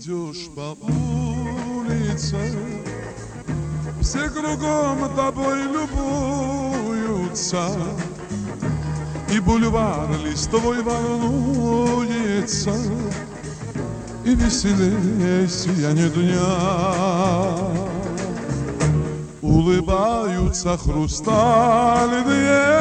Идешь по улице, все кругом тобой любуются, и бульвар листвой волнуется, и веселее сияние дня. Улыбаются хрустальные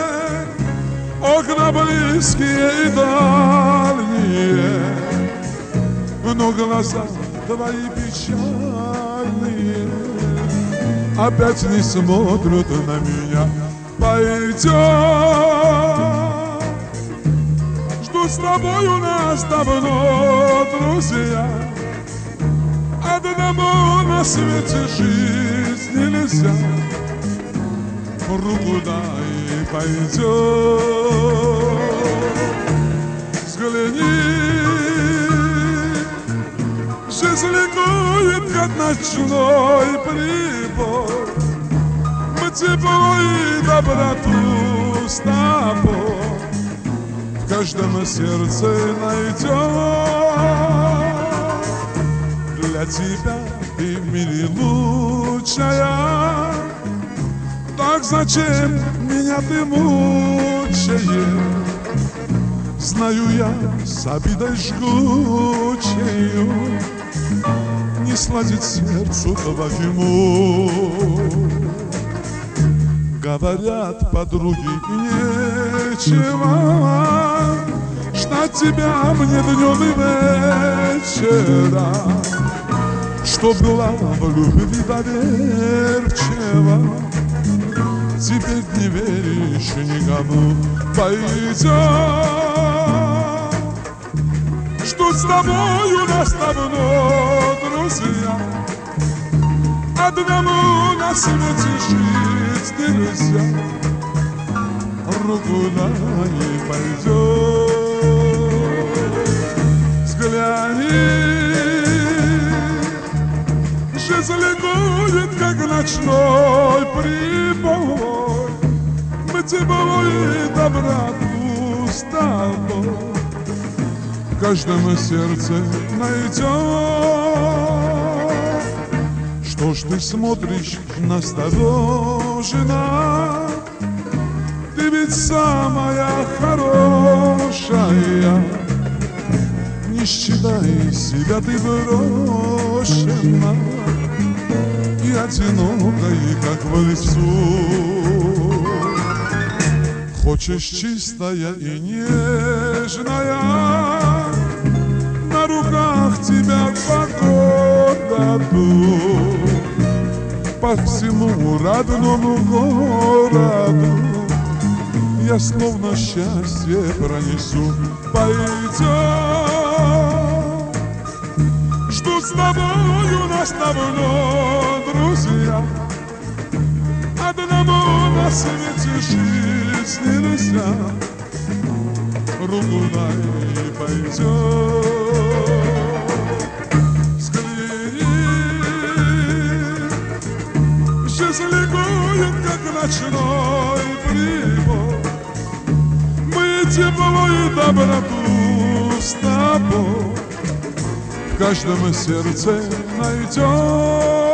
окна близкие и дальние, но глаза твои печальные опять не смотрят на меня. Пойдем, жду с тобой, у нас давно друзья. Одному на свете жизнь нельзя. Руку дай, пойдем, взгляни. Жизнь ликует, как ночной прибой. Мы тепло и доброту с тобой в каждом сердце найдем. Для тебя ты в мире лучшая, так зачем меня ты мучаешь? Знаю я с обидой жгучею, не сладит сердцу твоему. Говорят подруги, нечего ждать тебя мне днем и вечером, что была в любви доверчива. Теперь не веришь никому. Пойдем, что с тобой, у нас давно друзья. Одному на свете жить нельзя. Руку дай, пойдем, взгляни. Жизнь ликует, как ночной прибой. Мы тепло и доброту с тобой в каждом сердце найдем. Что ж ты смотришь настороженно? Ты ведь самая хорошая. Не считай себя ты брошена и одинокой, как в лесу. Хочешь чистая и нежная, на руках тебя по городу, по всему родному городу я словно счастье пронесу. Пойдем, что с тобой, у нас давно друзья. Одному на свете жить нельзя. Руку дай, пойдем, взгляни. Жизнь ликует, как ночной прибой. Мы тепло и доброту с тобой в каждом сердце найдем.